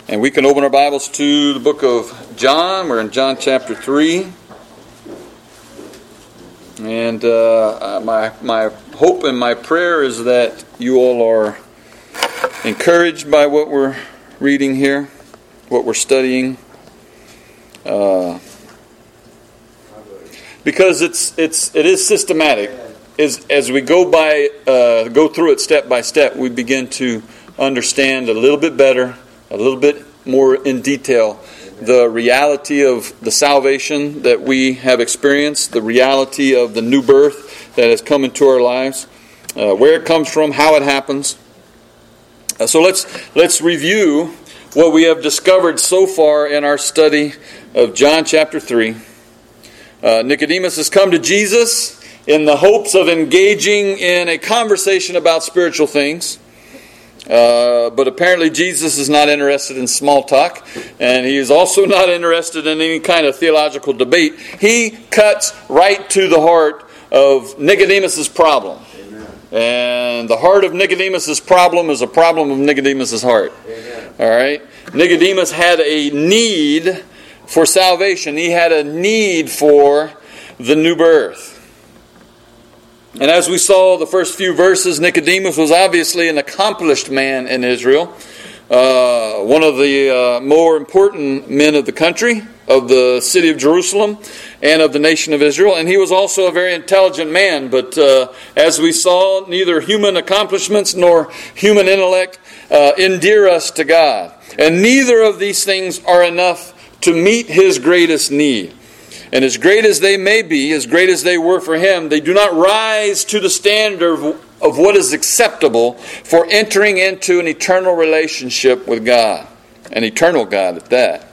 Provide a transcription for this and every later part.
And we can open our Bibles to the book of John. We're in John chapter 3. And my hope and my prayer is that you all are encouraged by what we're reading here, what we're studying. Because it is systematic. As we go through it step by step, we begin to understand a little bit better, a little bit more in detail, the reality of the salvation that we have experienced, the reality of the new birth that has come into our lives, where it comes from, how it happens. So let's review what we have discovered so far in our study of John chapter 3. Nicodemus has come to Jesus in the hopes of engaging in a conversation about spiritual things. But apparently Jesus is not interested in small talk, and he is also not interested in any kind of theological debate. He cuts right to the heart of Nicodemus's problem. Amen. And the heart of Nicodemus's problem is a problem of Nicodemus's heart. Amen. All right? Nicodemus had a need for salvation. He had a need for the new birth. And as we saw the first few verses, Nicodemus was obviously an accomplished man in Israel. One of the more important men of the country, of the city of Jerusalem, and of the nation of Israel. And he was also a very intelligent man. But as we saw, neither human accomplishments nor human intellect endear us to God. And neither of these things are enough to meet his greatest need. And as great as they may be, as great as they were for him, they do not rise to the standard of what is acceptable for entering into an eternal relationship with God. An eternal God at that.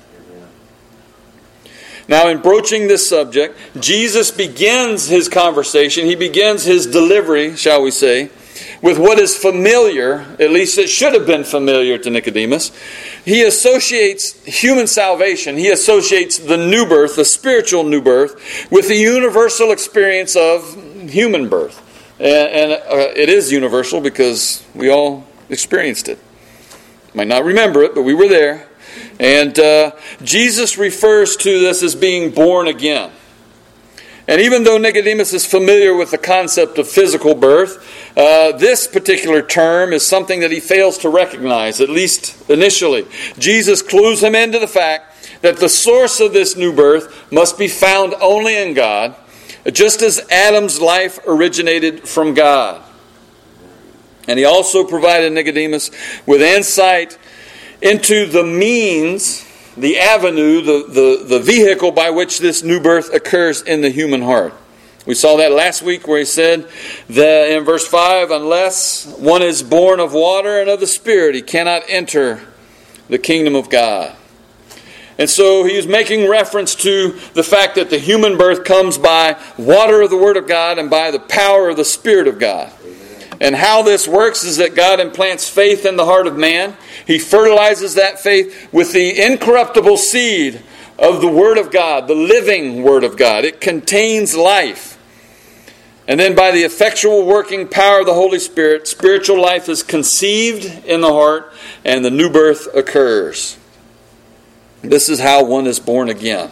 Now, in broaching this subject, Jesus begins his conversation, he begins his delivery, shall we say, with what is familiar, at least it should have been familiar to Nicodemus. He associates human salvation, he associates the new birth, the spiritual new birth, with the universal experience of human birth. And it is universal because we all experienced it. Might not remember it, but we were there. And Jesus refers to this as being born again. And even though Nicodemus is familiar with the concept of physical birth, this particular term is something that he fails to recognize, at least initially. Jesus clues him into the fact that the source of this new birth must be found only in God, just as Adam's life originated from God. And he also provided Nicodemus with insight into the means, the avenue, the vehicle by which this new birth occurs in the human heart. We saw that last week where he said that in verse 5, unless one is born of water and of the Spirit, he cannot enter the kingdom of God. And so he is making reference to the fact that the human birth comes by water of the Word of God and by the power of the Spirit of God. And how this works is that God implants faith in the heart of man. He fertilizes that faith with the incorruptible seed of the Word of God, the living Word of God. It contains life. And then by the effectual working power of the Holy Spirit, spiritual life is conceived in the heart and the new birth occurs. This is how one is born again.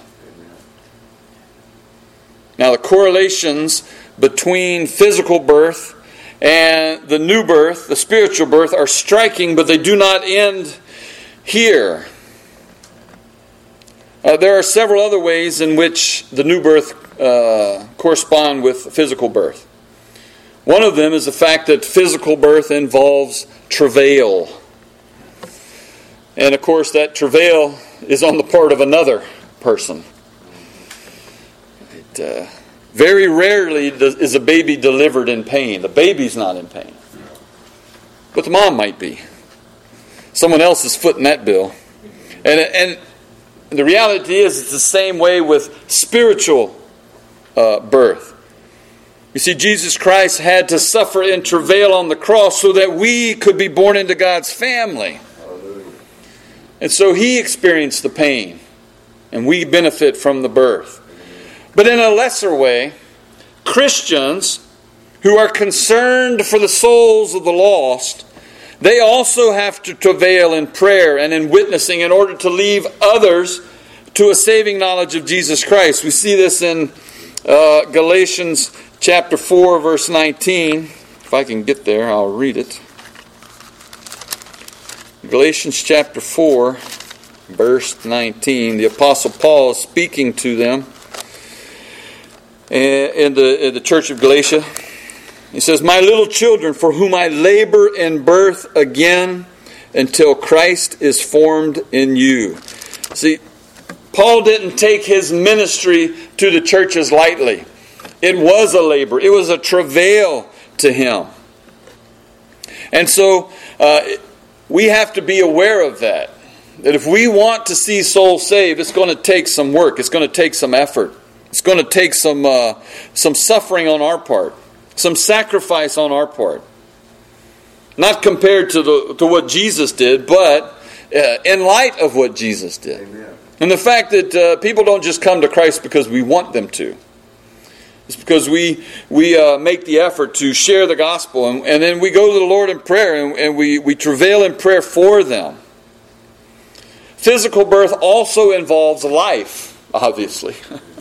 Now the correlations between physical birth and the new birth, the spiritual birth, are striking, but they do not end here. There are several other ways in which the new birth correspond with physical birth. One of them is the fact that physical birth involves travail. And of course that travail is on the part of another person. Very rarely is a baby delivered in pain. The baby's not in pain. But the mom might be. Someone else is footing that bill. And the reality is it's the same way with spiritual birth. You see, Jesus Christ had to suffer in travail on the cross so that we could be born into God's family. And so he experienced the pain, and we benefit from the birth. But in a lesser way, Christians who are concerned for the souls of the lost, they also have to travail in prayer and in witnessing in order to lead others to a saving knowledge of Jesus Christ. We see this in Galatians chapter 4, verse 19. If I can get there, I'll read it. Galatians chapter 4, verse 19. The Apostle Paul is speaking to them in the church of Galatia. He says, "My little children, for whom I labor in birth again until Christ is formed in you." See, Paul didn't take his ministry to the churches lightly. It was a labor. It was a travail to him. And so we have to be aware of that. That if we want to see souls saved, it's going to take some work. It's going to take some effort. It's going to take some suffering on our part. Some sacrifice on our part. Not compared to what Jesus did, but in light of what Jesus did. Amen. And the fact that people don't just come to Christ because we want them to. It's because we make the effort to share the gospel. And then we go to the Lord in prayer and we travail in prayer for them. Physical birth also involves life, obviously.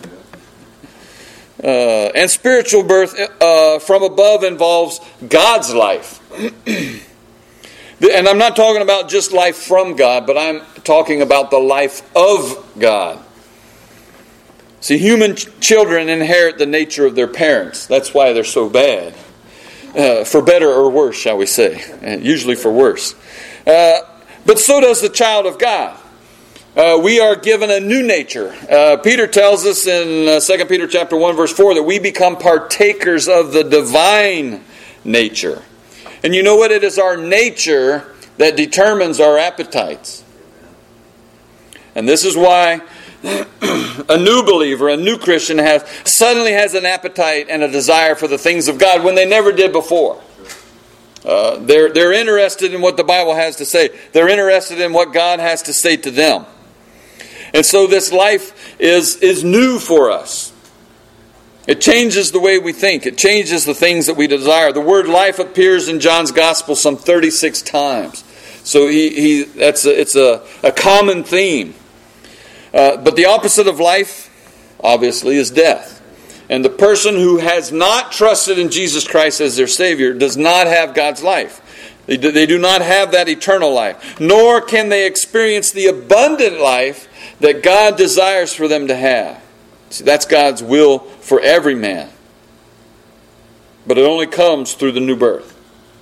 And spiritual birth from above involves God's life. And I'm not talking about just life from God, but I'm talking about the life of God. See, human children inherit the nature of their parents. That's why they're so bad. For better or worse, shall we say. Usually for worse. But so does the child of God. We are given a new nature. Peter tells us in 2 Peter chapter 1 verse 4 that we become partakers of the divine nature. And you know what? It is our nature that determines our appetites. And this is why a new believer, a new Christian suddenly has an appetite and a desire for the things of God when they never did before. They're interested in what the Bible has to say. They're interested in what God has to say to them. And so this life is new for us. It changes the way we think. It changes the things that we desire. The word life appears in John's Gospel some 36 times. So it's a common theme. But the opposite of life, obviously, is death. And the person who has not trusted in Jesus Christ as their Savior does not have God's life. They do not have that eternal life. Nor can they experience the abundant life that God desires for them to have. See, that's God's will for every man. But it only comes through the new birth.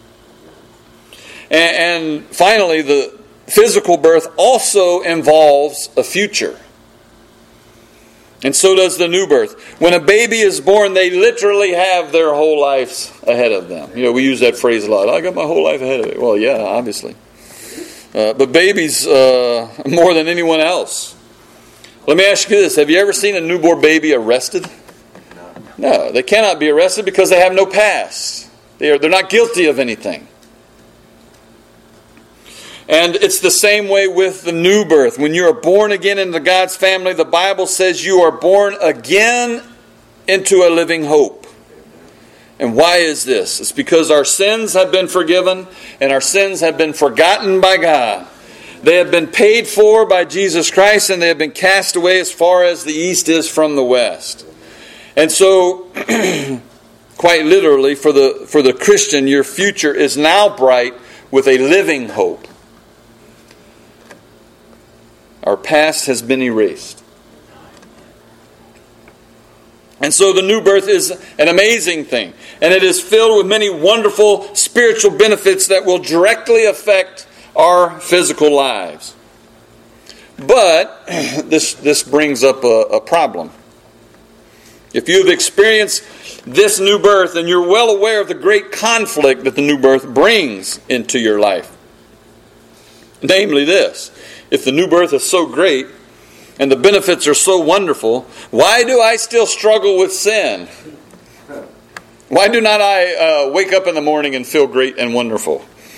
And finally, the physical birth also involves a future. And so does the new birth. When a baby is born, they literally have their whole lives ahead of them. You know, we use that phrase a lot. I got my whole life ahead of it. Well, yeah, obviously. But babies, more than anyone else. Let me ask you this. Have you ever seen a newborn baby arrested? No, they cannot be arrested because they have no past. They're not guilty of anything. And it's the same way with the new birth. When you are born again into God's family, the Bible says you are born again into a living hope. And why is this? It's because our sins have been forgiven and our sins have been forgotten by God. They have been paid for by Jesus Christ and they have been cast away as far as the east is from the west. And so, quite literally, for the Christian, your future is now bright with a living hope. Our past has been erased. And so the new birth is an amazing thing. And it is filled with many wonderful spiritual benefits that will directly affect our physical lives. But this brings up a problem. If you have experienced this new birth, then you're well aware of the great conflict that the new birth brings into your life. Namely this: if the new birth is so great and the benefits are so wonderful, why do I still struggle with sin? Why do not I wake up in the morning and feel great and wonderful?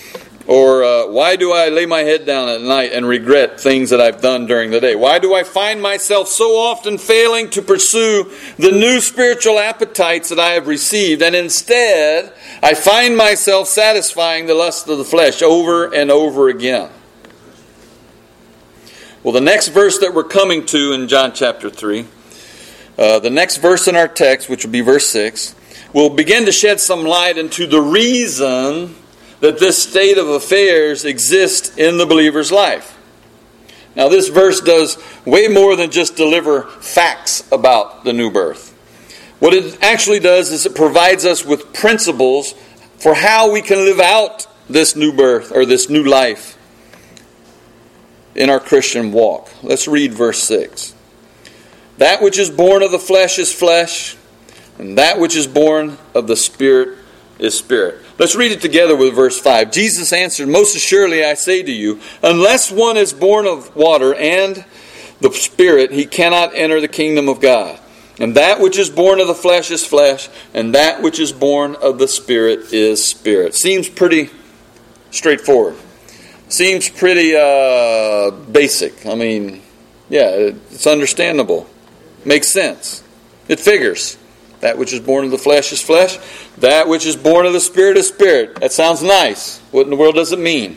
Or why do I lay my head down at night and regret things that I've done during the day? Why do I find myself so often failing to pursue the new spiritual appetites that I have received, and instead I find myself satisfying the lust of the flesh over and over again? Well, the next verse that we're coming to in John chapter 3, the next verse in our text, which will be verse 6, will begin to shed some light into the reason that this state of affairs exists in the believer's life. Now, this verse does way more than just deliver facts about the new birth. What it actually does is it provides us with principles for how we can live out this new birth or this new life in our Christian walk. Let's read verse 6. That which is born of the flesh is flesh, and that which is born of the Spirit is spirit. Let's read it together with verse 5. Jesus answered, Most assuredly I say to you, unless one is born of water and the Spirit, he cannot enter the kingdom of God. And that which is born of the flesh is flesh, and that which is born of the Spirit is spirit. Seems pretty straightforward. Seems pretty basic. I mean, yeah, it's understandable. Makes sense. It figures. That which is born of the flesh is flesh. That which is born of the Spirit is spirit. That sounds nice. What in the world does it mean?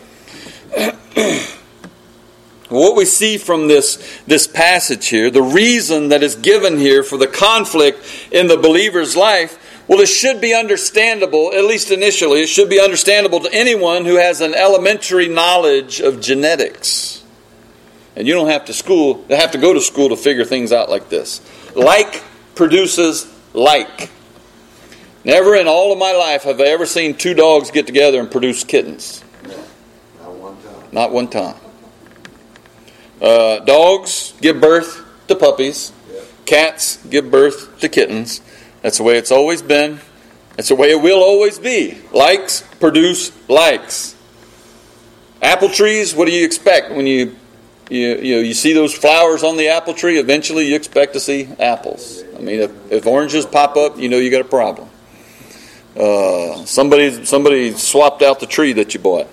What we see from this passage here, the reason that is given here for the conflict in the believer's life, well, it should be understandable, at least initially, it should be understandable to anyone who has an elementary knowledge of genetics. And you don't have to go to school to figure things out like this. Like produces like. Never in all of my life have I ever seen two dogs get together and produce kittens. Not one time. Not one time. Dogs give birth to puppies. Yep. Cats give birth to kittens. That's the way it's always been. That's the way it will always be. Likes produce likes. Apple trees, what do you expect when you see those flowers on the apple tree? Eventually you expect to see apples. I mean, if oranges pop up, you know you got a problem. Somebody swapped out the tree that you bought.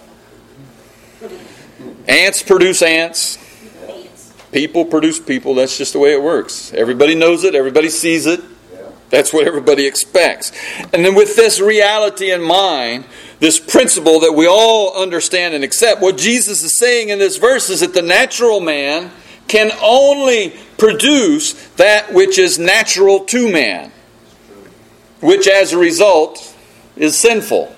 Ants produce ants. People produce people. That's just the way it works. Everybody knows it. Everybody sees it. That's what everybody expects. And then with this reality in mind, this principle that we all understand and accept, what Jesus is saying in this verse is that the natural man can only produce that which is natural to man, which as a result is sinful.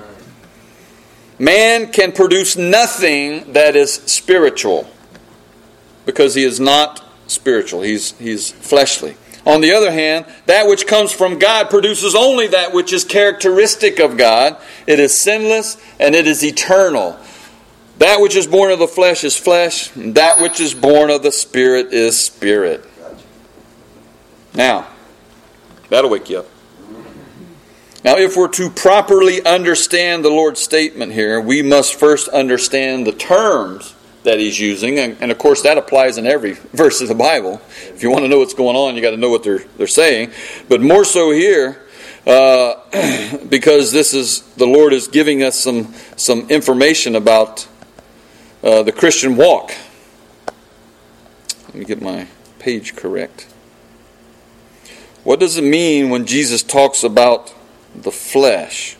Man can produce nothing that is spiritual because he is not spiritual. He's fleshly. On the other hand, that which comes from God produces only that which is characteristic of God. It is sinless and it is eternal. That which is born of the flesh is flesh, and that which is born of the Spirit is spirit. Now, that'll wake you up. Now, if we're to properly understand the Lord's statement here, we must first understand the terms that He's using, and of course that applies in every verse of the Bible. If you want to know what's going on, you got to know what they're saying. But more so here, because the Lord is giving us some information about the Christian walk. Let me get my page correct. What does it mean when Jesus talks about the flesh?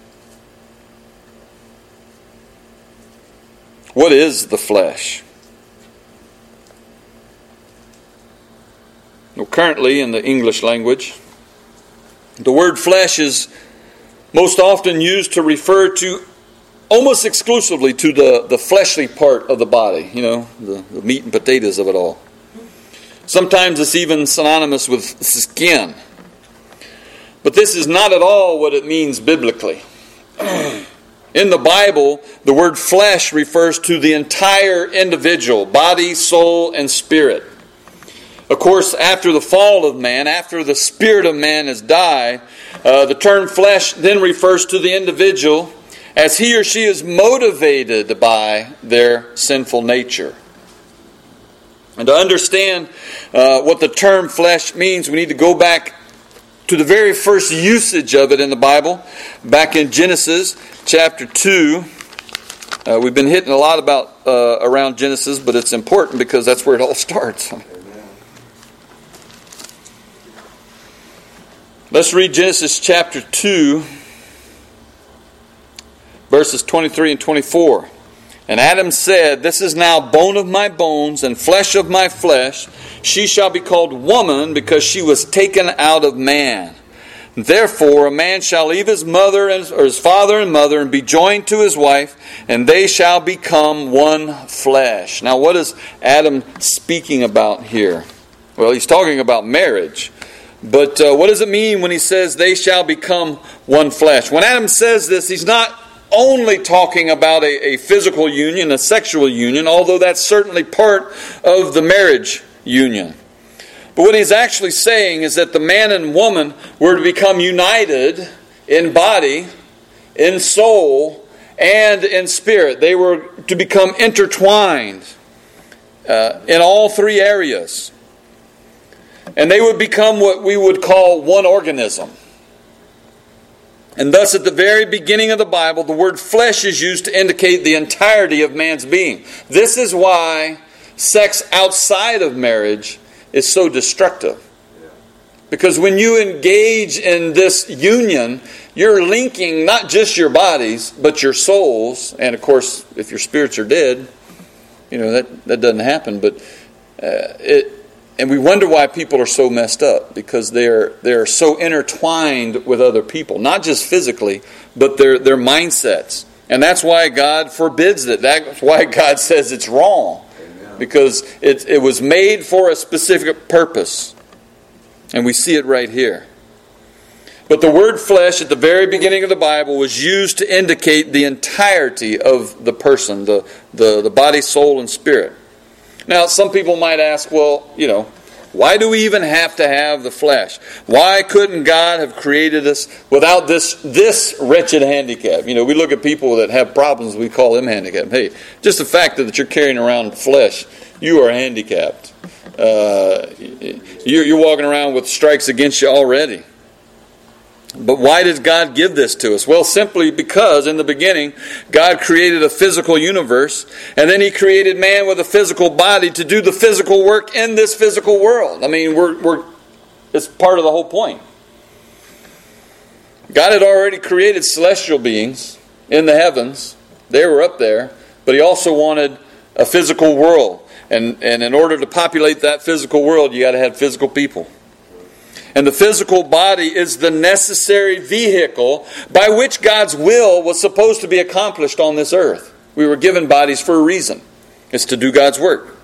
What is the flesh? Well, currently in the English language, the word flesh is most often used to refer to almost exclusively to the fleshly part of the body, the meat and potatoes of it all. Sometimes it's even synonymous with skin. But this is not at all what it means biblically. In the Bible, the word flesh refers to the entire individual, body, soul, and spirit. Of course, after the fall of man, after the spirit of man has died, the term flesh then refers to the individual as he or she is motivated by their sinful nature. And to understand what the term flesh means, we need to go back to the very first usage of it in the Bible, back in Genesis chapter 2. We've been hitting a lot about around Genesis, but it's important because that's where it all starts. Amen. Let's read Genesis chapter 2, verses 23 and 24. And Adam said, "This is now bone of my bones and flesh of my flesh. She shall be called woman because she was taken out of man. Therefore a man shall leave his mother or his father and mother and be joined to his wife, and they shall become one flesh." Now what is Adam speaking about here? Well, he's talking about marriage. But what does it mean when he says they shall become one flesh? When Adam says this, he's not only talking about a physical union, a sexual union, although that's certainly part of the marriage union. But what he's actually saying is that the man and woman were to become united in body, in soul, and in spirit. They were to become intertwined in all three areas. And they would become what we would call one organism. And thus, at the very beginning of the Bible, the word flesh is used to indicate the entirety of man's being. This is why sex outside of marriage is so destructive. Because when you engage in this union, you're linking not just your bodies, but your souls. And of course, if your spirits are dead, that doesn't happen. But and we wonder why people are so messed up, because they're so intertwined with other people, not just physically, but their mindsets. And that's why God forbids it. That's why God says it's wrong. Amen. Because it was made for a specific purpose. And we see it right here. But the word flesh at the very beginning of the Bible was used to indicate the entirety of the person, the body, soul, and spirit. Now, some people might ask, well, why do we even have to have the flesh? Why couldn't God have created us without this wretched handicap? We look at people that have problems, we call them handicapped. Hey, just the fact that you're carrying around flesh, you are handicapped. You're walking around with strikes against you already. But why does God give this to us? Well, simply because in the beginning, God created a physical universe, and then He created man with a physical body to do the physical work in this physical world. I mean, it's part of the whole point. God had already created celestial beings in the heavens. They were up there, but He also wanted a physical world. And in order to populate that physical world, you got to have physical people. And the physical body is the necessary vehicle by which God's will was supposed to be accomplished on this earth. We were given bodies for a reason. It's to do God's work.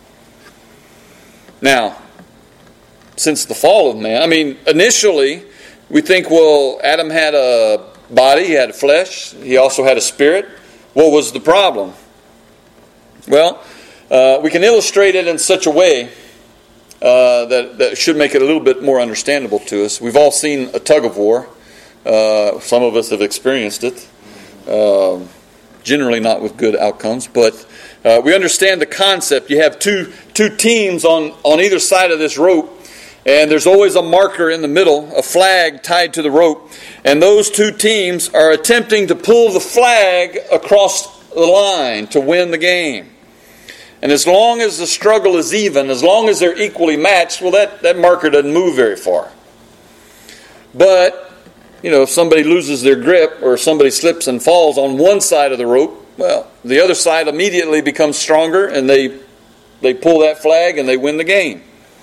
Now, since the fall of man, initially we think, well, Adam had a body, he had a flesh, he also had a spirit. What was the problem? Well, we can illustrate it in such a way that should make it a little bit more understandable to us. We've all seen a tug of war. Some of us have experienced it. Generally not with good outcomes, but we understand the concept. You have two teams on either side of this rope, and there's always a marker in the middle, a flag tied to the rope, and those two teams are attempting to pull the flag across the line to win the game. And as long as the struggle is even, as long as they're equally matched, well, that marker doesn't move very far. But, if somebody loses their grip or somebody slips and falls on one side of the rope, well, the other side immediately becomes stronger and they pull that flag and they win the game.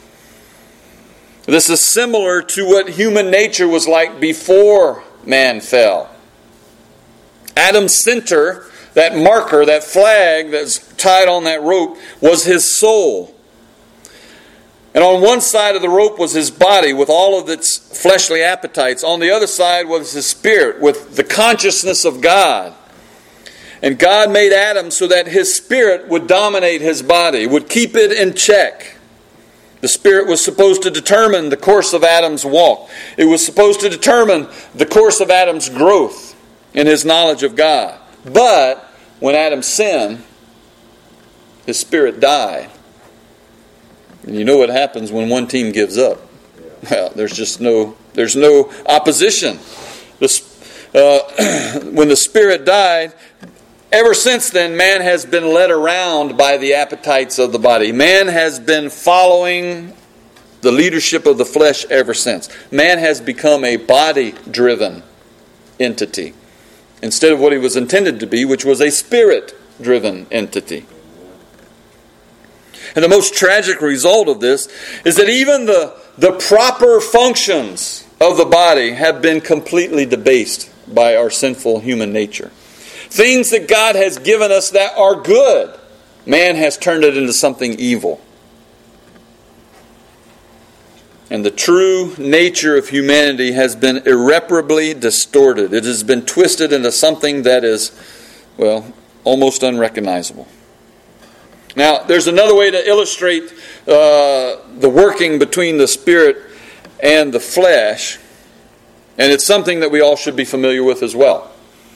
This is similar to what human nature was like before man fell. Adam's center, that marker, that flag that's tied on that rope, was his soul. And on one side of the rope was his body with all of its fleshly appetites. On the other side was his spirit with the consciousness of God. And God made Adam so that his spirit would dominate his body, would keep it in check. The spirit was supposed to determine the course of Adam's walk. It was supposed to determine the course of Adam's growth in his knowledge of God. But when Adam sinned, his spirit died. And you know what happens when one team gives up? Well, there's no opposition. When the spirit died, ever since then, man has been led around by the appetites of the body. Man has been following the leadership of the flesh ever since. Man has become a body-driven entity instead of what he was intended to be, which was a spirit-driven entity. And the most tragic result of this is that even the proper functions of the body have been completely debased by our sinful human nature. Things that God has given us that are good, man has turned it into something evil. And the true nature of humanity has been irreparably distorted. It has been twisted into something that is, well, almost unrecognizable. Now, there's another way to illustrate the working between the spirit and the flesh, and it's something that we all should be familiar with as well.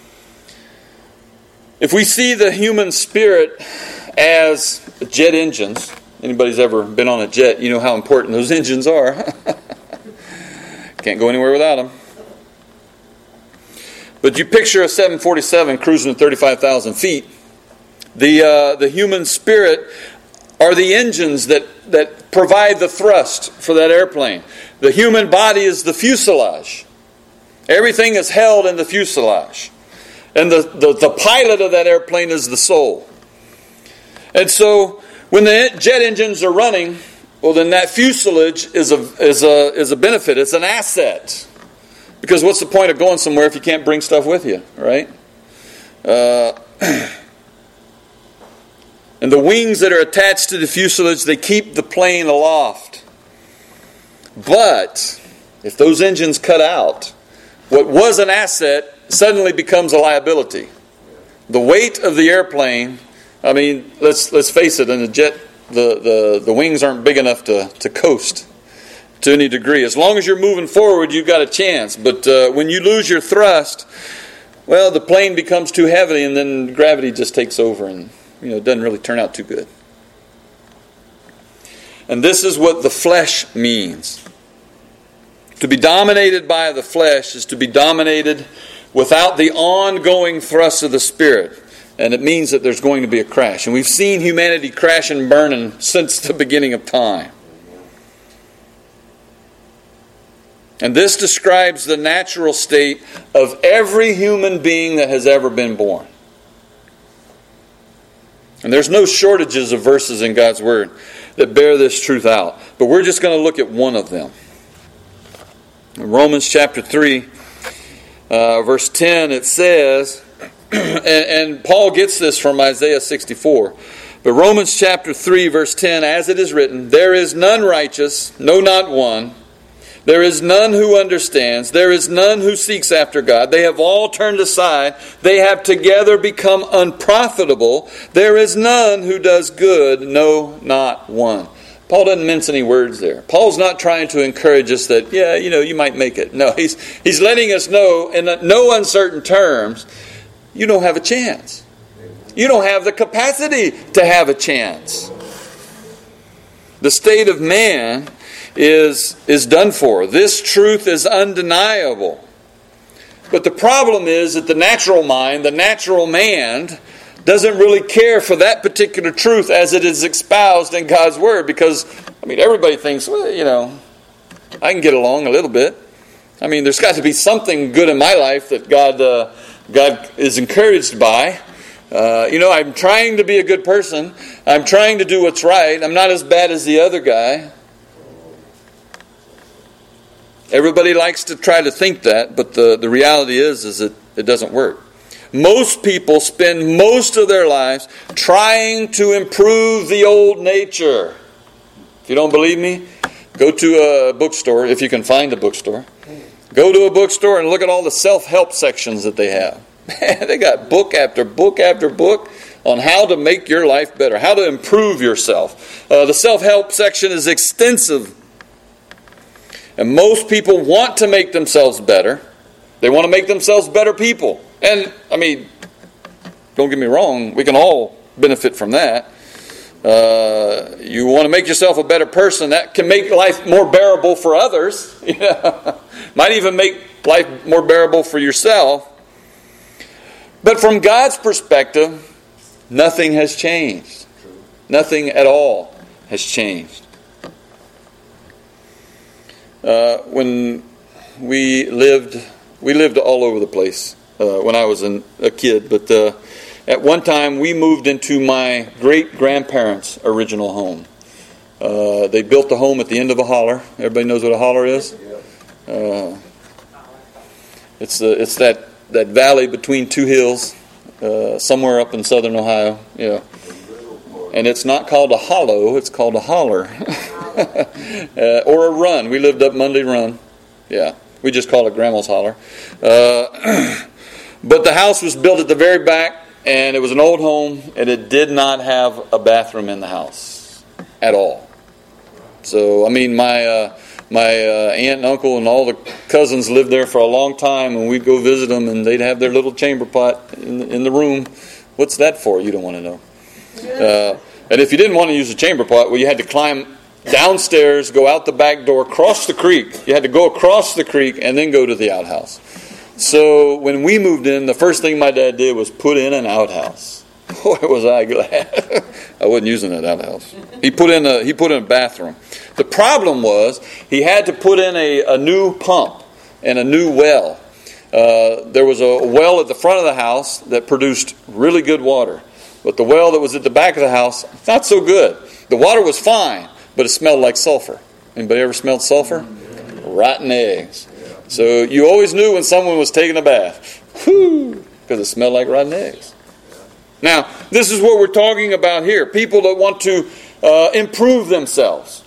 If we see the human spirit as jet engines, anybody's ever been on a jet, you know how important those engines are. Can't go anywhere without them. But you picture a 747 cruising at 35,000 feet. The human spirit are the engines that provide the thrust for that airplane. The human body is the fuselage. Everything is held in the fuselage. And the pilot of that airplane is the soul. And so when the jet engines are running, well, then that fuselage is a benefit. It's an asset. Because what's the point of going somewhere if you can't bring stuff with you, right? And the wings that are attached to the fuselage, they keep the plane aloft. But if those engines cut out, what was an asset suddenly becomes a liability. The weight of the airplane, I mean, let's face it, in the jet, the wings aren't big enough to coast to any degree. As long as you're moving forward, you've got a chance. But when you lose your thrust, well, the plane becomes too heavy, and then gravity just takes over, and it doesn't really turn out too good. And this is what the flesh means. To be dominated by the flesh is to be dominated without the ongoing thrust of the Spirit. And it means that there's going to be a crash. And we've seen humanity crash and burning since the beginning of time. And this describes the natural state of every human being that has ever been born. And there's no shortages of verses in God's Word that bear this truth out. But we're just going to look at one of them. In Romans chapter 3, verse 10, it says, and Paul gets this from Isaiah 64, but Romans chapter 3, verse 10, as it is written, there is none righteous, no, not one. There is none who understands. There is none who seeks after God. They have all turned aside. They have together become unprofitable. There is none who does good, no, not one. Paul doesn't mince any words there. Paul's not trying to encourage us that, you might make it. No, he's letting us know in no uncertain terms, you don't have a chance. You don't have the capacity to have a chance. The state of man is done for. This truth is undeniable. But the problem is that the natural mind, the natural man, doesn't really care for that particular truth as it is espoused in God's Word. Because, everybody thinks, I can get along a little bit. There's got to be something good in my life that God is encouraged by. I'm trying to be a good person. I'm trying to do what's right. I'm not as bad as the other guy. Everybody likes to try to think that, but the reality is that it doesn't work. Most people spend most of their lives trying to improve the old nature. If you don't believe me, go to a bookstore, if you can find a bookstore. Go to a bookstore and look at all the self-help sections that they have. They got book after book after book on how to make your life better, how to improve yourself. The self-help section is extensive. And most people want to make themselves better. They want to make themselves better people. And, don't get me wrong, we can all benefit from that. You want to make yourself a better person, that can make life more bearable for others. Might even make life more bearable for yourself. But from God's perspective, nothing has changed. Nothing at all has changed. When we lived all over the place when I was a kid. But at one time, we moved into my great-grandparents' original home. They built the home at the end of a holler. Everybody knows what a holler is? It's that valley between two hills, somewhere up in southern Ohio. Yeah. And it's not called a hollow, it's called a holler. Or a run. We lived up Monday Run. Yeah. We just call it Grandma's Holler. But the house was built at the very back, and it was an old home, and it did not have a bathroom in the house at all. So, I mean, my aunt and uncle and all the cousins lived there for a long time, and we'd go visit them, and they'd have their little chamber pot in the room. What's that for? You don't want to know. And if you didn't want to use a chamber pot, well, you had to climb downstairs, go out the back door, cross the creek. You had to go across the creek and then go to the outhouse. So when we moved in, the first thing my dad did was put in an outhouse. Boy, was I glad. I wasn't using that outhouse. He put in a bathroom. The problem was he had to put in a new pump and a new well. There was a well at the front of the house that produced really good water. But the well that was at the back of the house, not so good. The water was fine, but it smelled like sulfur. Anybody ever smelled sulfur? Rotten eggs. So you always knew when someone was taking a bath. Whoo! Because it smelled like rotten eggs. Now, this is what we're talking about here. People that want to improve themselves.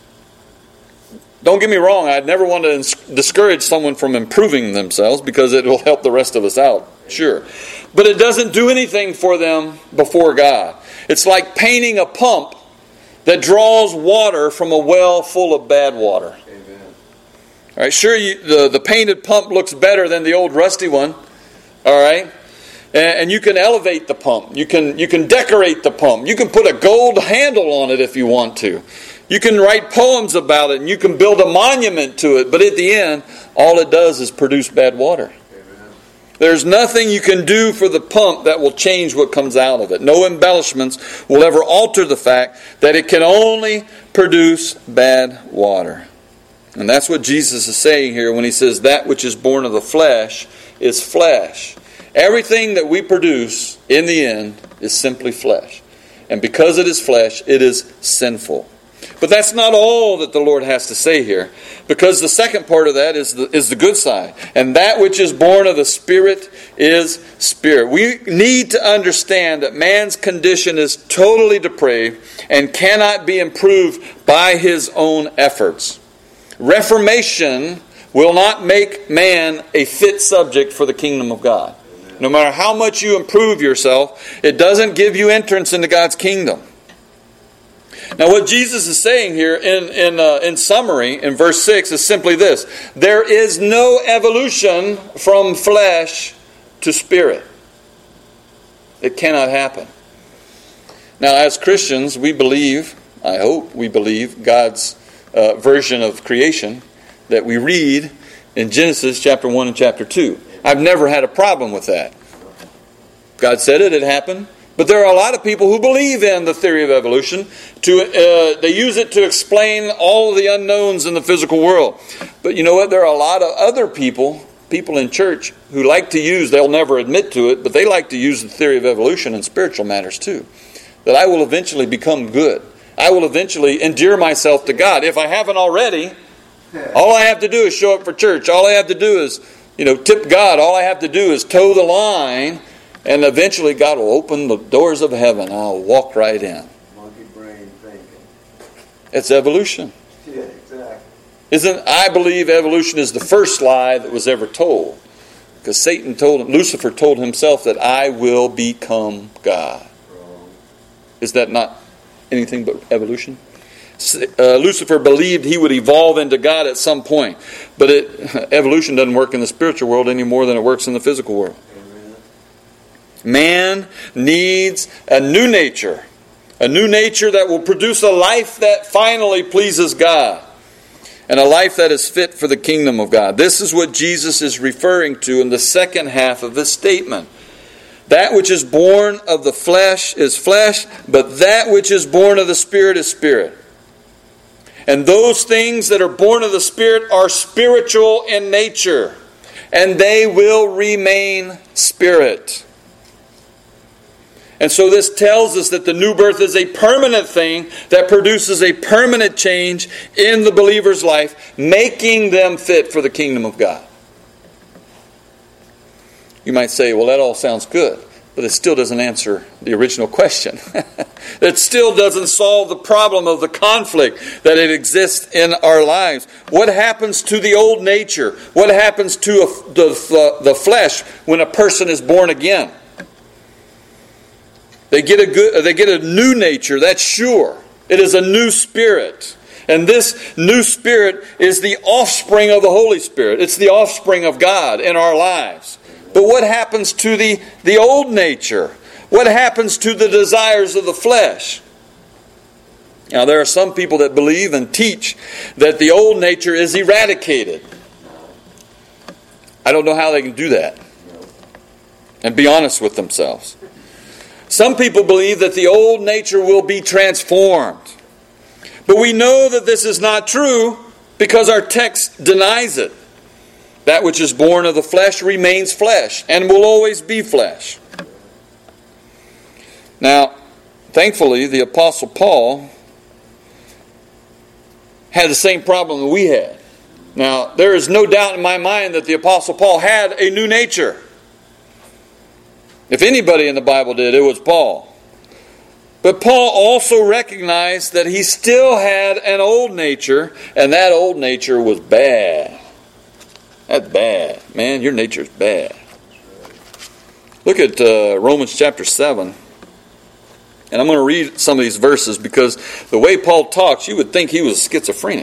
Don't get me wrong, I'd never want to discourage someone from improving themselves because it will help the rest of us out. Sure. But it doesn't do anything for them before God. It's like painting a pump that draws water from a well full of bad water. Amen. All right, sure, the painted pump looks better than the old rusty one. All right? And you can elevate the pump. You can decorate the pump. You can put a gold handle on it if you want to. You can write poems about it, and you can build a monument to it. But at the end, all it does is produce bad water. Amen. There's nothing you can do for the pump that will change what comes out of it. No embellishments will ever alter the fact that it can only produce bad water. And that's what Jesus is saying here when he says that which is born of the flesh is flesh. Everything that we produce in the end is simply flesh. And because it is flesh, it is sinful. But that's not all that the Lord has to say here, because the second part of that is the good side. And that which is born of the Spirit is spirit. We need to understand that man's condition is totally depraved and cannot be improved by his own efforts. Reformation will not make man a fit subject for the kingdom of God. No matter how much you improve yourself, it doesn't give you entrance into God's kingdom. Now what Jesus is saying here in summary in verse 6 is simply this. There is no evolution from flesh to spirit. It cannot happen. Now as Christians, we believe, I hope we believe, God's version of creation that we read in Genesis chapter 1 and chapter 2. I've never had a problem with that. God said it happened. But there are a lot of people who believe in the theory of evolution. They use it to explain all of the unknowns in the physical world. But you know what? There are a lot of other people in church, who like to use, they'll never admit to it, but they like to use the theory of evolution in spiritual matters too. That I will eventually become good. I will eventually endear myself to God. If I haven't already, all I have to do is show up for church. All I have to do is, tip God. All I have to do is toe the line. And eventually God will open the doors of heaven. I'll walk right in. Monkey brain thinking. It's evolution. Yeah, exactly. I believe evolution is the first lie that was ever told. Because Lucifer told himself that I will become God. Wrong. Is that not anything but evolution? Lucifer believed he would evolve into God at some point. But evolution doesn't work in the spiritual world any more than it works in the physical world. Man needs a new nature that will produce a life that finally pleases God, and a life that is fit for the kingdom of God. This is what Jesus is referring to in the second half of this statement. That which is born of the flesh is flesh, but that which is born of the Spirit is spirit. And those things that are born of the Spirit are spiritual in nature, and they will remain spirit. And so this tells us that the new birth is a permanent thing that produces a permanent change in the believer's life, making them fit for the kingdom of God. You might say, well, that all sounds good, but it still doesn't answer the original question. It still doesn't solve the problem of the conflict that it exists in our lives. What happens to the old nature? What happens to the flesh when a person is born again? They get a new nature, that's sure. It is a new spirit. And this new spirit is the offspring of the Holy Spirit. It's the offspring of God in our lives. But what happens to the old nature? What happens to the desires of the flesh? Now, there are some people that believe and teach that the old nature is eradicated. I don't know how they can do that and be honest with themselves. Some people believe that the old nature will be transformed. But we know that this is not true because our text denies it. That which is born of the flesh remains flesh and will always be flesh. Now, thankfully, the Apostle Paul had the same problem that we had. Now, there is no doubt in my mind that the Apostle Paul had a new nature. If anybody in the Bible did, it was Paul. But Paul also recognized that he still had an old nature, and that old nature was bad. That's bad. Man, your nature's bad. Look at Romans chapter 7. And I'm going to read some of these verses because the way Paul talks, you would think he was schizophrenic.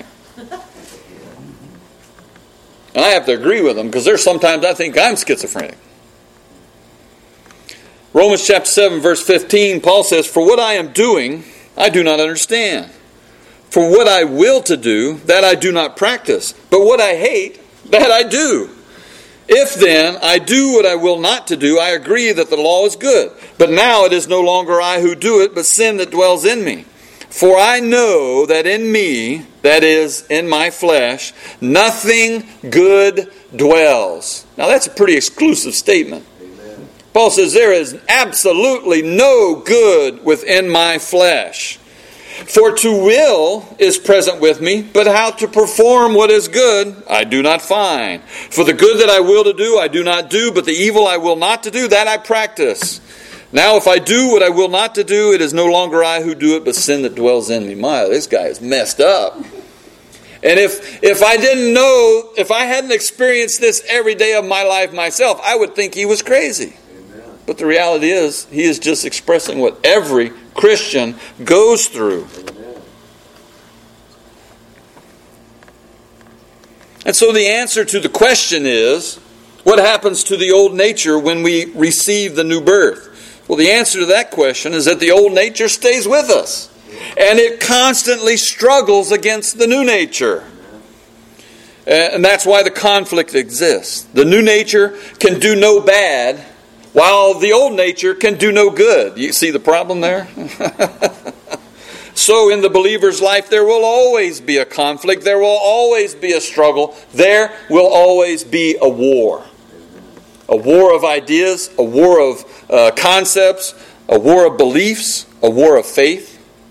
And I have to agree with him because there's sometimes I think I'm schizophrenic. Romans chapter 7 verse 15, Paul says, "For what I am doing, I do not understand. For what I will to do, that I do not practice. But what I hate, that I do. If then I do what I will not to do, I agree that the law is good. But now it is no longer I who do it, but sin that dwells in me. For I know that in me, that is, in my flesh, nothing good dwells." Now that's a pretty exclusive statement. Amen. Paul says there is absolutely no good within my flesh. For to will is present with me, but how to perform what is good, I do not find. For the good that I will to do, I do not do, but the evil I will not to do, that I practice. Now if I do what I will not to do, it is no longer I who do it, but sin that dwells in me. My, this guy is messed up. And if I didn't know, if I hadn't experienced this every day of my life myself, I would think he was crazy. Amen. But the reality is, he is just expressing what every Christian goes through. Amen. And so the answer to the question is, what happens to the old nature when we receive the new birth? Well, the answer to that question is that the old nature stays with us. And it constantly struggles against the new nature. And that's why the conflict exists. The new nature can do no bad, while the old nature can do no good. You see the problem there? So in the believer's life, there will always be a conflict. There will always be a struggle. There will always be a war. A war of ideas, a war of concepts, a war of beliefs, a war of faith.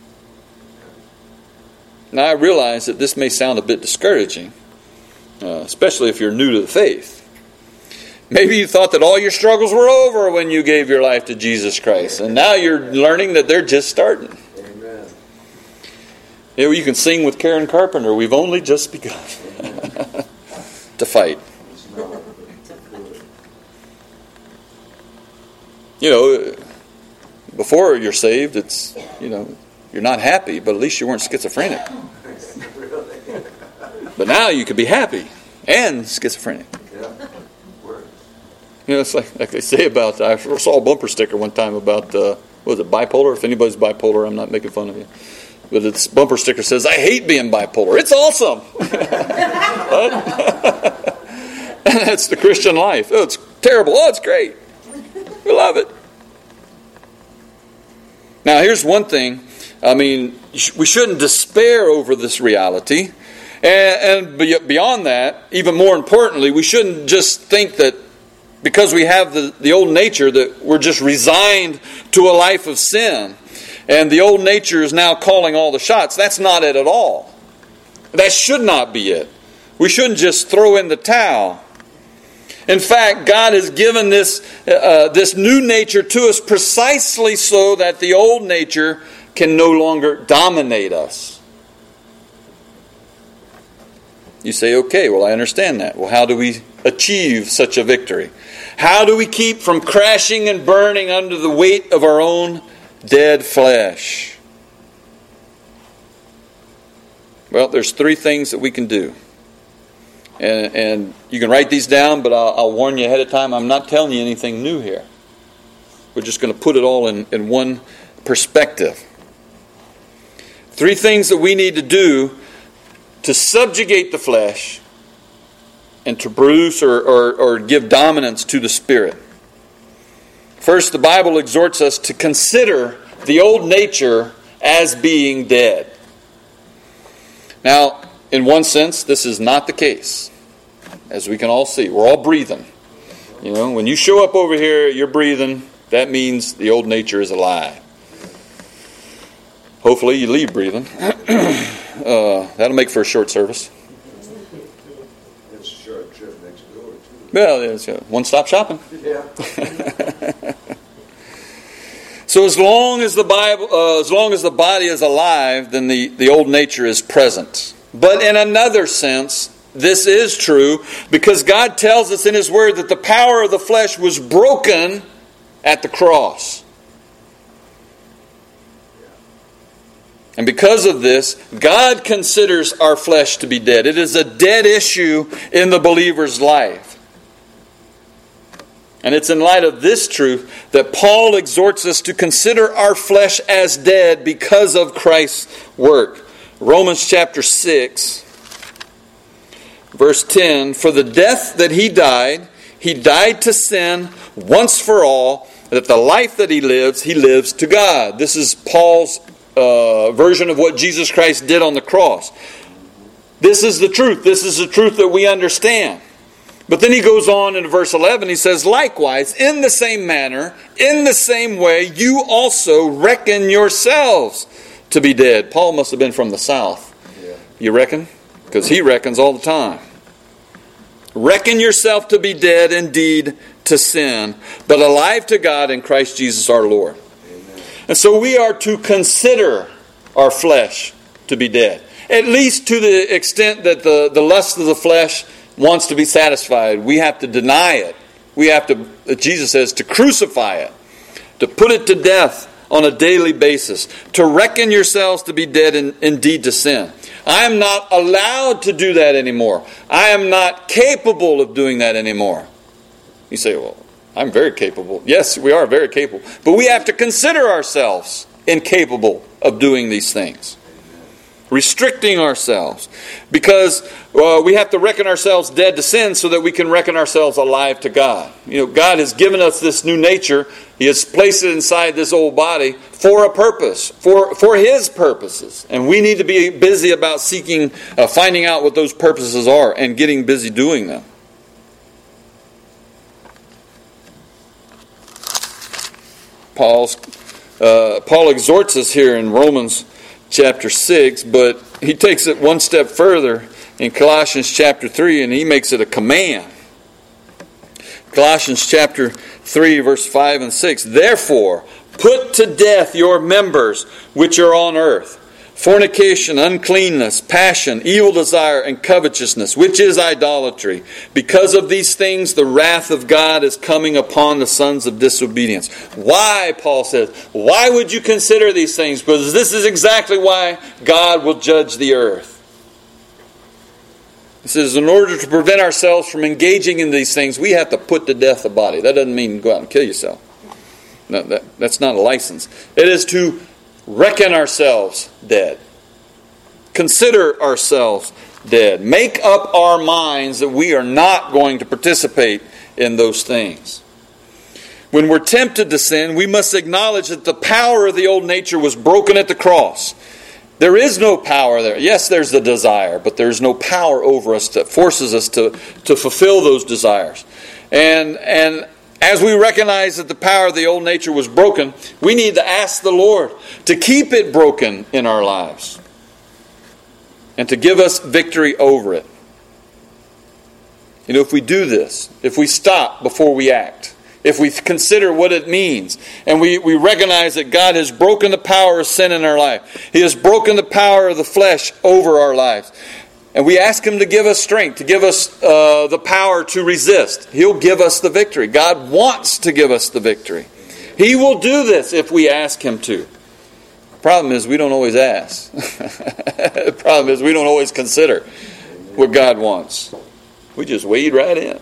Now I realize that this may sound a bit discouraging, especially if you're new to the faith. Maybe you thought that all your struggles were over when you gave your life to Jesus Christ, and now you're learning that they're just starting. Amen. You know, you can sing with Karen Carpenter, "We've only just begun to fight." You know, before you're saved, it's, you know, you're not happy, but at least you weren't schizophrenic. But now you could be happy and schizophrenic. You know, it's like they say about, I saw a bumper sticker one time about, what was it, bipolar? If anybody's bipolar, I'm not making fun of you. But this bumper sticker says, "I hate being bipolar. It's awesome." And that's the Christian life. "Oh, it's terrible. Oh, it's great. We love it." Now, here's one thing. I mean, we shouldn't despair over this reality. And beyond that, even more importantly, we shouldn't just think that because we have the old nature that we're just resigned to a life of sin and the old nature is now calling all the shots. That's not it at all. That should not be it. We shouldn't just throw in the towel. In fact, God has given this new nature to us precisely so that the old nature can no longer dominate us. You say, okay, well, I understand that. Well, how do we achieve such a victory? How do we keep from crashing and burning under the weight of our own dead flesh? Well, there's 3 things that we can do. And you can write these down, but I'll warn you ahead of time, I'm not telling you anything new here. We're just going to put it all in one perspective. 3 things that we need to do to subjugate the flesh and to produce or give dominance to the Spirit. First, the Bible exhorts us to consider the old nature as being dead. Now, in one sense, this is not the case. As we can all see, we're all breathing. You know, when you show up over here, you're breathing. That means the old nature is alive. Hopefully you leave breathing. That'll make for a short service. It's a short trip next door, too. Well, it's one-stop shopping. Yeah. So as long as the body is alive, then the old nature is present. But in another sense, this is true because God tells us in His Word that the power of the flesh was broken at the cross. And because of this, God considers our flesh to be dead. It is a dead issue in the believer's life. And it's in light of this truth that Paul exhorts us to consider our flesh as dead because of Christ's work. Romans chapter 6, verse 10, for the death that he died to sin once for all, that the life that he lives to God. This is Paul's version of what Jesus Christ did on the cross. This is the truth. This is the truth that we understand. But then he goes on in verse 11, he says, likewise, in the same manner, in the same way, you also reckon yourselves to be dead. Paul must have been from the south. Yeah. You reckon? Because he reckons all the time. Reckon yourself to be dead indeed to sin, but alive to God in Christ Jesus our Lord. Amen. And so we are to consider our flesh to be dead. At least to the extent that the lust of the flesh wants to be satisfied. We have to deny it. We have to, Jesus says, to crucify it. To put it to death on a daily basis. To reckon yourselves to be dead indeed to sin. I am not allowed to do that anymore. I am not capable of doing that anymore. You say, well, I'm very capable. Yes, we are very capable. But we have to consider ourselves incapable of doing these things. Restricting ourselves. Because we have to reckon ourselves dead to sin so that we can reckon ourselves alive to God. You know, God has given us this new nature. He has placed it inside this old body for a purpose. For His purposes. And we need to be busy about finding out what those purposes are and getting busy doing them. Paul exhorts us here in Romans chapter 6, but he takes it one step further in Colossians chapter 3, and he makes it a command. Colossians chapter 3, verse 5 and 6. Therefore, put to death your members which are on earth, fornication, uncleanness, passion, evil desire, and covetousness, which is idolatry. Because of these things, the wrath of God is coming upon the sons of disobedience. Why, Paul says, why would you consider these things? Because this is exactly why God will judge the earth. He says, in order to prevent ourselves from engaging in these things, we have to put to death the body. That doesn't mean go out and kill yourself. No, that's not a license. It is to reckon ourselves dead. Consider ourselves dead. Make up our minds that we are not going to participate in those things. When we're tempted to sin, we must acknowledge that the power of the old nature was broken at the cross. There is no power there. Yes, there's the desire, but there's no power over us that forces us to fulfill those desires. And as we recognize that the power of the old nature was broken, we need to ask the Lord to keep it broken in our lives and to give us victory over it. If we do this, if we stop before we act, if we consider what it means, and we recognize that God has broken the power of sin in our life. He has broken the power of the flesh over our lives. And we ask Him to give us strength, to give us the power to resist. He'll give us the victory. God wants to give us the victory. He will do this if we ask Him to. The problem is we don't always ask. The problem is we don't always consider what God wants. We just wade right in.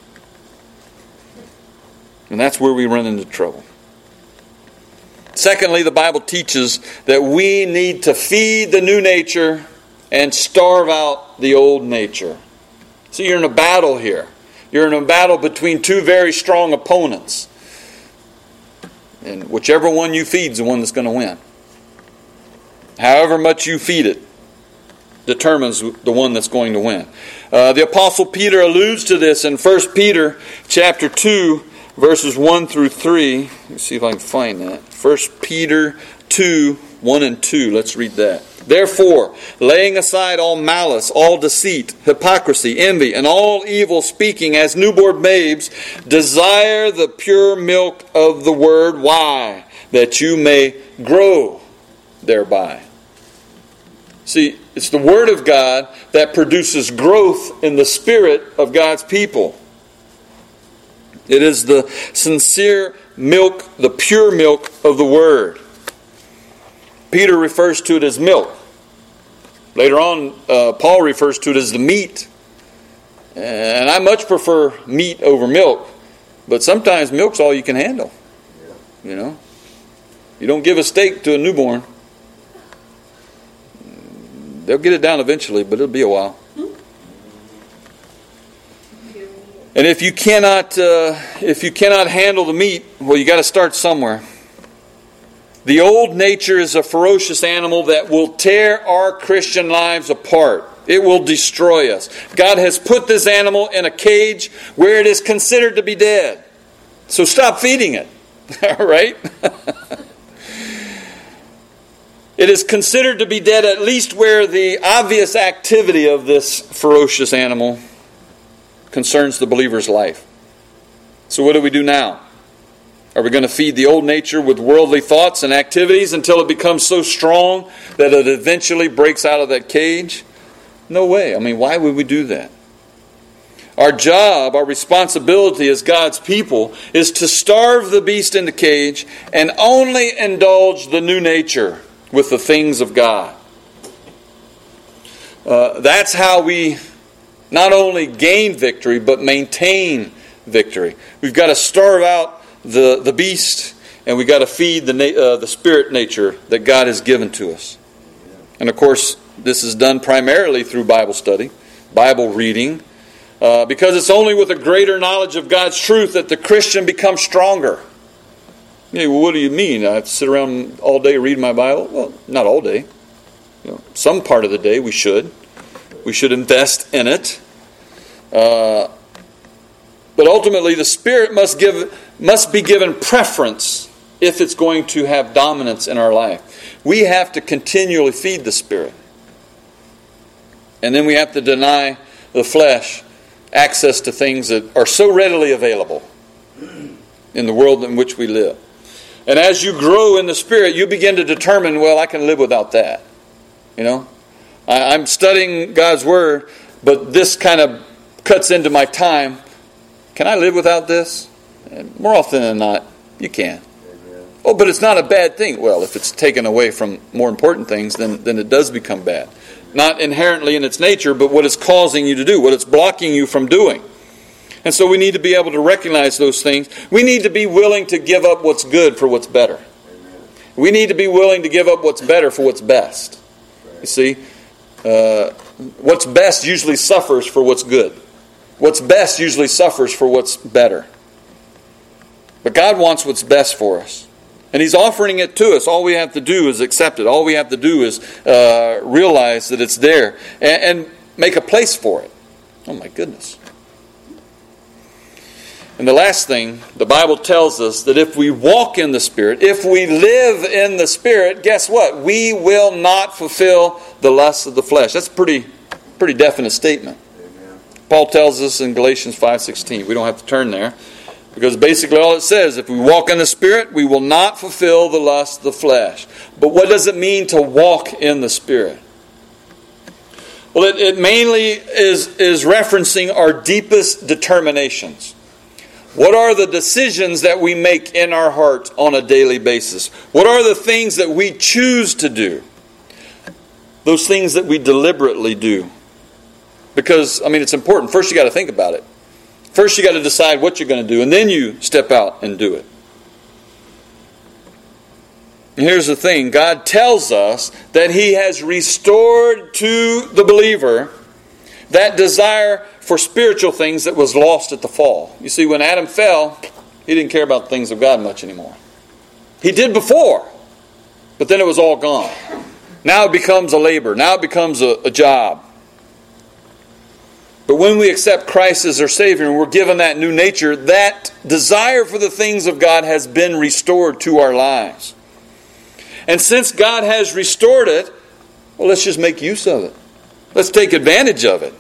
And that's where we run into trouble. Secondly, the Bible teaches that we need to feed the new nature and starve out the old nature. So you're in a battle here. You're in a battle between two very strong opponents. And whichever one you feed is the one that's going to win. However much you feed it determines the one that's going to win. The Apostle Peter alludes to this in 1 Peter chapter 2, verses 1 through 3. Let me see if I can find that. 1 Peter 2, 1 and 2. Let's read that. Therefore, laying aside all malice, all deceit, hypocrisy, envy, and all evil speaking as newborn babes, desire the pure milk of the word. Why? That you may grow thereby. See, it's the Word of God that produces growth in the spirit of God's people. It is the sincere milk, the pure milk of the Word. Peter refers to it as milk. Later on, Paul refers to it as the meat. And I much prefer meat over milk. But sometimes milk's all you can handle. You don't give a steak to a newborn. They'll get it down eventually, but it'll be a while. And if you cannot handle the meat, well, you got to start somewhere. The old nature is a ferocious animal that will tear our Christian lives apart. It will destroy us. God has put this animal in a cage where it is considered to be dead. So stop feeding it. All right? It is considered to be dead at least where the obvious activity of this ferocious animal concerns the believer's life. So what do we do now? Are we going to feed the old nature with worldly thoughts and activities until it becomes so strong that it eventually breaks out of that cage? No way. I mean, why would we do that? Our job, our responsibility as God's people is to starve the beast in the cage and only indulge the new nature with the things of God. That's how we not only gain victory, but maintain victory. We've got to starve out the beast, and we've got to feed the spirit nature that God has given to us. And of course, this is done primarily through Bible study, Bible reading, because it's only with a greater knowledge of God's truth that the Christian becomes stronger. Well, what do you mean? I have to sit around all day reading my Bible? Well, not all day. Some part of the day we should. We should invest in it. But ultimately, the Spirit must be given preference if it's going to have dominance in our life. We have to continually feed the Spirit. And then we have to deny the flesh access to things that are so readily available in the world in which we live. And as you grow in the Spirit, you begin to determine, well, I can live without that. I'm studying God's Word, but this kind of cuts into my time. Can I live without this? And more often than not, you can. Amen. Oh, but it's not a bad thing. Well, if it's taken away from more important things, then it does become bad. Not inherently in its nature, but what it's causing you to do, what it's blocking you from doing. And so we need to be able to recognize those things. We need to be willing to give up what's good for what's better. Amen. We need to be willing to give up what's better for what's best. Right. You see, what's best usually suffers for what's good. What's best usually suffers for what's better. But God wants what's best for us. And He's offering it to us. All we have to do is accept it. All we have to do is realize that it's there and make a place for it. Oh my goodness. And the last thing, the Bible tells us that if we walk in the Spirit, if we live in the Spirit, guess what? We will not fulfill the lusts of the flesh. That's a pretty definite statement. Amen. Paul tells us in Galatians 5:16. We don't have to turn there. Because basically all it says, if we walk in the Spirit, we will not fulfill the lust of the flesh. But what does it mean to walk in the Spirit? Well, it mainly is referencing our deepest determinations. What are the decisions that we make in our heart on a daily basis? What are the things that we choose to do? Those things that we deliberately do. Because, it's important. First you got to think about it. First you got to decide what you're going to do, and then you step out and do it. And here's the thing. God tells us that He has restored to the believer that desire for spiritual things that was lost at the fall. You see, when Adam fell, he didn't care about the things of God much anymore. He did before, but then it was all gone. Now it becomes a labor. Now it becomes a job. But when we accept Christ as our Savior and we're given that new nature, that desire for the things of God has been restored to our lives. And since God has restored it, well, let's just make use of it. Let's take advantage of it.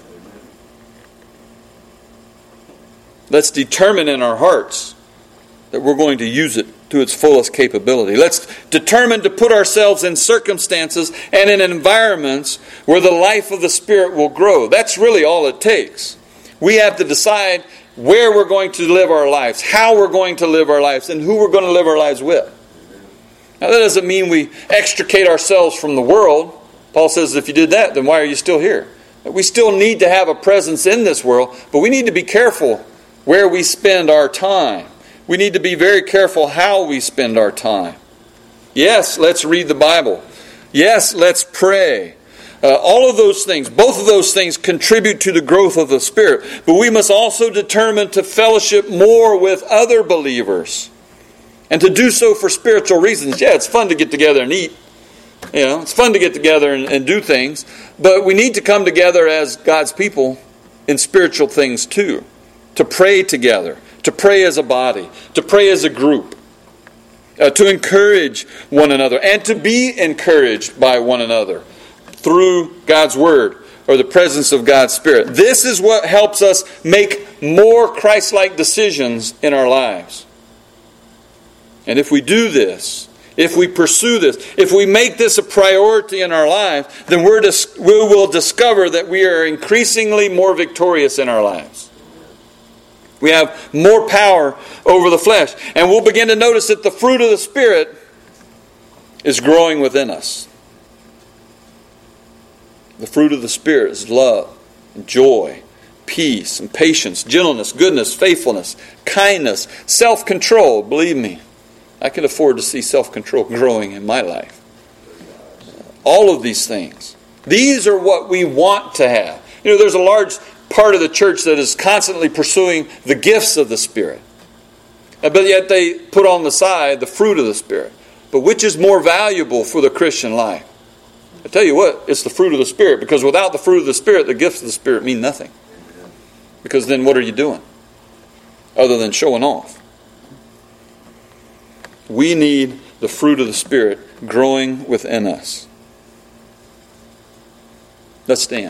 Let's determine in our hearts that we're going to use it to its fullest capability. Let's determine to put ourselves in circumstances and in environments where the life of the Spirit will grow. That's really all it takes. We have to decide where we're going to live our lives, how we're going to live our lives, and who we're going to live our lives with. Now that doesn't mean we extricate ourselves from the world. Paul says if you did that, then why are you still here? We still need to have a presence in this world, but we need to be careful where we spend our time. We need to be very careful how we spend our time. Yes, let's read the Bible. Yes, let's pray. All of those things, both of those things contribute to the growth of the Spirit. But we must also determine to fellowship more with other believers. And to do so for spiritual reasons. Yeah, it's fun to get together and eat. It's fun to get together and do things. But we need to come together as God's people in spiritual things too. To pray together. To pray as a body, to pray as a group, to encourage one another, and to be encouraged by one another through God's Word or the presence of God's Spirit. This is what helps us make more Christ-like decisions in our lives. And if we do this, if we pursue this, if we make this a priority in our lives, then we will discover that we are increasingly more victorious in our lives. We have more power over the flesh. And we'll begin to notice that the fruit of the Spirit is growing within us. The fruit of the Spirit is love, and joy, peace, and patience, gentleness, goodness, faithfulness, kindness, self-control. Believe me, I can afford to see self-control growing in my life. All of these things. These are what we want to have. There's a large part of the church that is constantly pursuing the gifts of the Spirit. But yet they put on the side the fruit of the Spirit. But which is more valuable for the Christian life? I tell you what, it's the fruit of the Spirit. Because without the fruit of the Spirit, the gifts of the Spirit mean nothing. Because then what are you doing? Other than showing off. We need the fruit of the Spirit growing within us. Let's stand.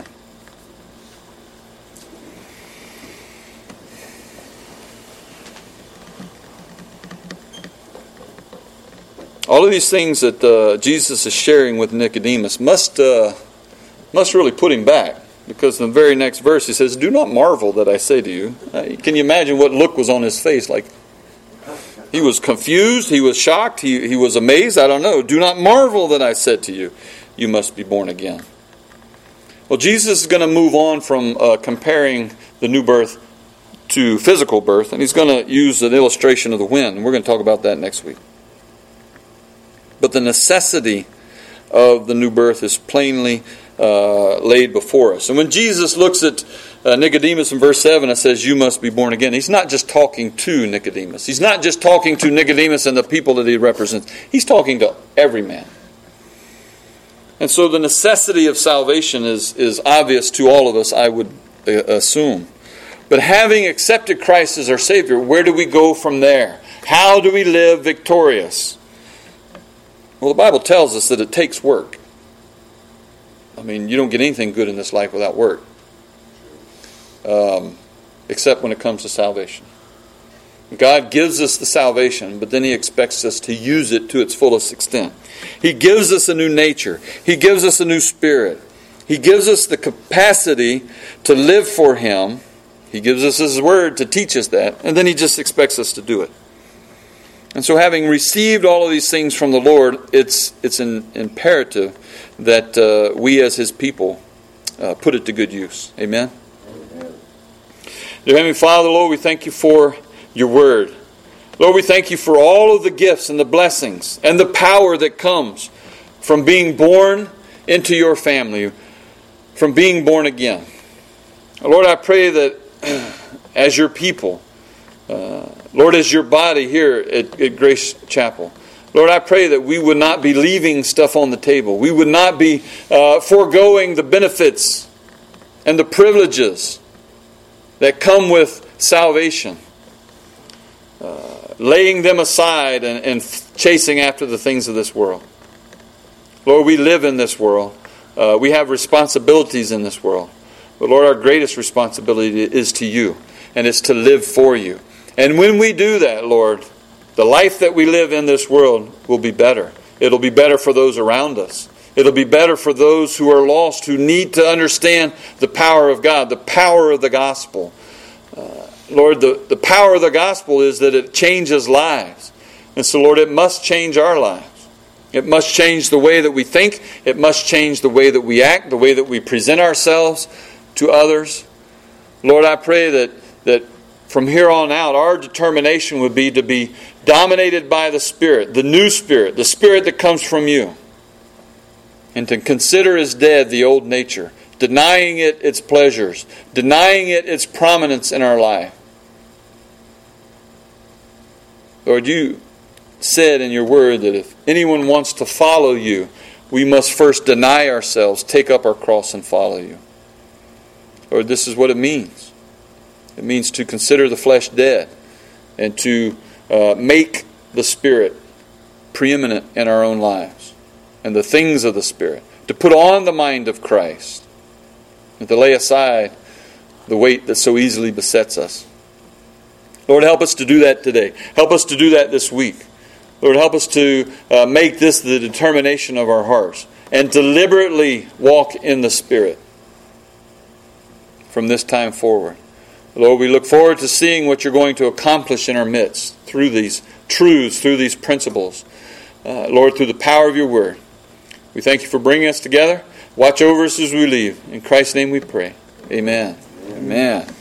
All of these things that Jesus is sharing with Nicodemus must really put him back. Because in the very next verse he says, "Do not marvel that I say to you." Can you imagine what look was on his face? Like he was confused, he was shocked, he was amazed. I don't know. "Do not marvel that I said to you, you must be born again." Well, Jesus is going to move on from comparing the new birth to physical birth. And he's going to use an illustration of the wind. And we're going to talk about that next week. But the necessity of the new birth is plainly laid before us. And when Jesus looks at Nicodemus in verse 7, it says, you must be born again. He's not just talking to Nicodemus. He's not just talking to Nicodemus and the people that he represents. He's talking to every man. And so the necessity of salvation is obvious to all of us, I would assume. But having accepted Christ as our Savior, where do we go from there? How do we live victorious? Well, the Bible tells us that it takes work. I mean, you don't get anything good in this life without work. Except when it comes to salvation. God gives us the salvation, but then He expects us to use it to its fullest extent. He gives us a new nature. He gives us a new spirit. He gives us the capacity to live for Him. He gives us His Word to teach us that, and then He just expects us to do it. And so having received all of these things from the Lord, it's an imperative that we as His people put it to good use. Amen? Amen. Dear Heavenly Father, Lord, we thank You for Your Word. Lord, we thank You for all of the gifts and the blessings and the power that comes from being born into Your family, from being born again. Lord, I pray that as Your people, Lord, as Your body here at Grace Chapel, Lord, I pray that we would not be leaving stuff on the table. We would not be foregoing the benefits and the privileges that come with salvation. Laying them aside and chasing after the things of this world. Lord, we live in this world. We have responsibilities in this world. But Lord, our greatest responsibility is to You, and it's to live for You. And when we do that, Lord, the life that we live in this world will be better. It'll be better for those around us. It'll be better for those who are lost, who need to understand the power of God, the power of the gospel. Lord, the power of the gospel is that it changes lives. And so, Lord, it must change our lives. It must change the way that we think. It must change the way that we act, the way that we present ourselves to others. Lord, I pray that from here on out, our determination would be to be dominated by the Spirit, the new Spirit, the Spirit that comes from You. And to consider as dead the old nature, denying it its pleasures, denying it its prominence in our life. Lord, You said in Your Word that if anyone wants to follow You, we must first deny ourselves, take up our cross, and follow You. Lord, this is what it means. It means to consider the flesh dead and to make the Spirit preeminent in our own lives and the things of the Spirit. To put on the mind of Christ and to lay aside the weight that so easily besets us. Lord, help us to do that today. Help us to do that this week. Lord, help us to make this the determination of our hearts and deliberately walk in the Spirit from this time forward. Lord, we look forward to seeing what You're going to accomplish in our midst through these truths, through these principles. Lord, through the power of Your Word. We thank You for bringing us together. Watch over us as we leave. In Christ's name we pray. Amen. Amen.